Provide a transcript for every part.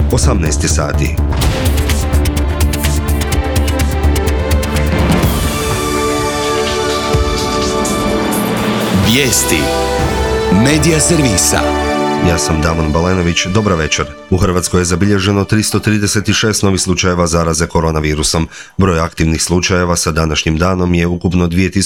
18 sati. Vijesti Medija servisa. Ja sam Damon Balenović, dobra večer. U Hrvatskoj je zabilježeno 336 novih slučajeva zaraze koronavirusom. Broj aktivnih slučajeva sa današnjim danom je ukupno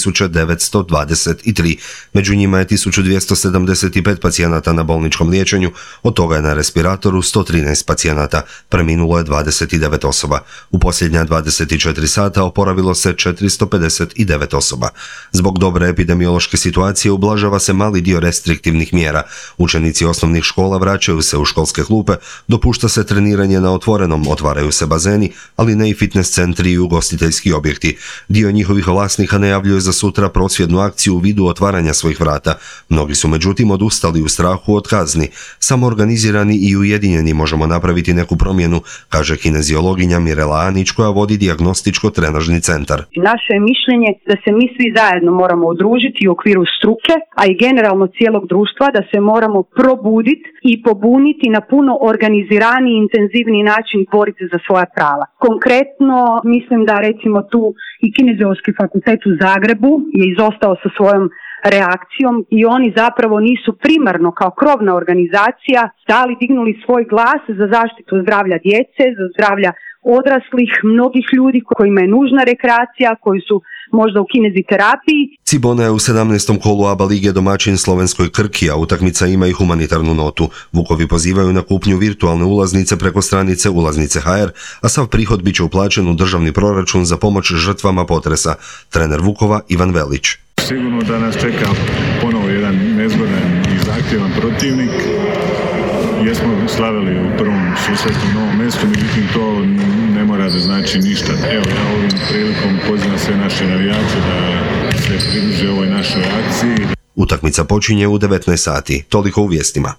2923. Među njima je 1275 pacijenata na bolničkom liječenju, od toga je na respiratoru 113 pacijenata, preminulo je 29 osoba. U posljednja 24 sata oporavilo se 459 osoba. Zbog dobre epidemiološke situacije ublažava se mali dio restriktivnih mjera. Učenici osnovnih škola vraćaju se u školske klupe, dopušta se treniranje na otvorenom, otvaraju se bazeni, ali ne i fitness centri i ugostiteljski objekti. Dio njihovih vlasnika najavljuje za sutra prosvjednu akciju u vidu otvaranja svojih vrata. Mnogi su međutim odustali u strahu od kazni. Samo organizirani i ujedinjeni možemo napraviti neku promjenu, kaže kineziologinja Mirela Anić koja vodi dijagnostičko-trenažni centar. Naše je mišljenje da se mi svi zajedno moramo udružiti u okviru struke, a i generalno cijelog društva, da se moramo probuditi i pobuniti na puno organiziraniji i intenzivniji način boriti za svoja prava. Konkretno, mislim da recimo tu i Kineziološki fakultet u Zagrebu je izostao sa svojom reakcijom i oni zapravo nisu primarno kao krovna organizacija dignuli svoj glas za zaštitu zdravlja djece, za zdravlja odraslih, mnogih ljudi kojima je nužna rekreacija, koji su možda u kineziterapiji. Cibona je u 17. kolu ABA lige domaćin slovenskoj Krki, a utakmica ima i humanitarnu notu. Vukovi pozivaju na kupnju virtualne ulaznice preko stranice ulaznice.hr, a sav prihod bit će uplaćen u državni proračun za pomoć žrtvama potresa. Trener Vukova Ivan Velić. Sigurno da nas čeka ponovo jedan nezgodan i zahtjevan protivnik. Jesmo slavili u prvom susretu u Novom Mestu, međutim to ne mora da znači ništa. Evo, ja ovim prilikom pozivam sve naše navijače da se pridruže ovoj našoj akciji. Utakmica počinje u 19 sati. Toliko u vijestima.